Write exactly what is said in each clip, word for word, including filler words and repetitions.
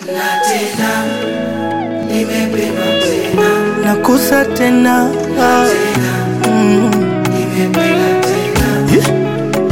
Na tena nimependwa tena, nakusa tena, na tena mm. nimependa tena. Yeah.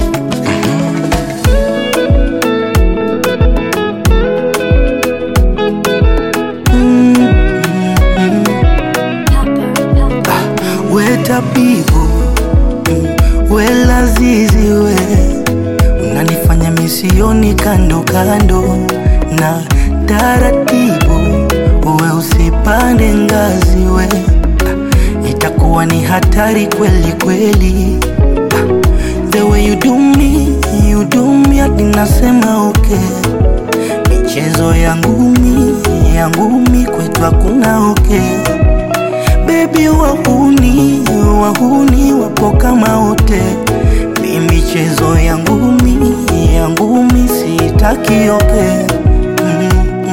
Tabibu, we lazizi we, unanifanya misioni kando kando na taratibu, we usipande ngazi we, itakuwa ni hatari kweli kweli. The way you do me, you do me hadi nasema okay. Michezo yangu mi, yangu mi kwetu hakuna okay. Baby wahuni, wahuni wapo kama wote. Mi michezo yangu mi, yangu mi sitaki okay. mm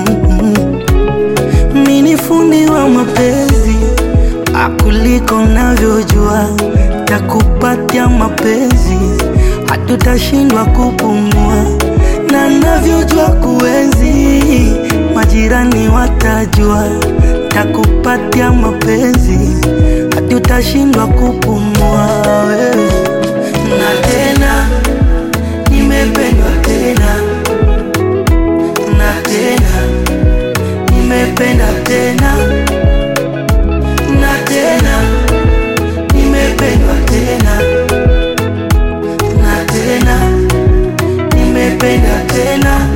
-mm. Mi ni fundi wa mapenzi, akuliko navyojua. Takupatia mapenzi, hatutashindwa kupumua. Na navyojua kuenzi, majirani watajua. Takupatia mapenzi, hadi utashindwa kupumua wewe. Na tena nimependwa tena, na tena nimependa tena, na tena nimependwa tena, na tena nimependa tena.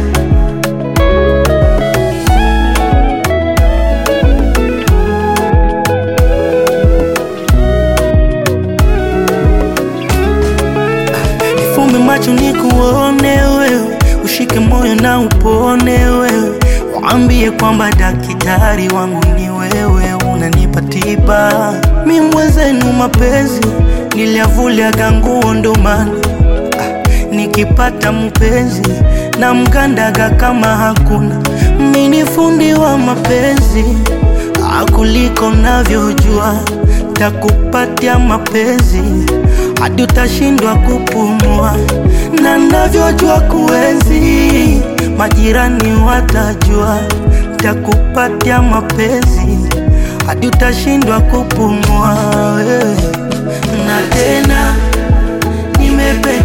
Macho ni kuone wewe, ushike moyo na upone wewe. Waambie kwamba daktari wangu ni wewe, unanipa tiba. Mi mwenzenu mapenzi, niliavulia ganguo ndo maana ah, nikipata mpenzi na mkandaga kama hakuna. Mi ni fundi wa mapenzi, akuliko navyojua. Takupatia mapenzi, hadi utashindwa kupumua. Na navyojua kuenzi, majirani watajua. Takupatia mapenzi, hadi utashindwa kupumua wewe. Na tena nimependa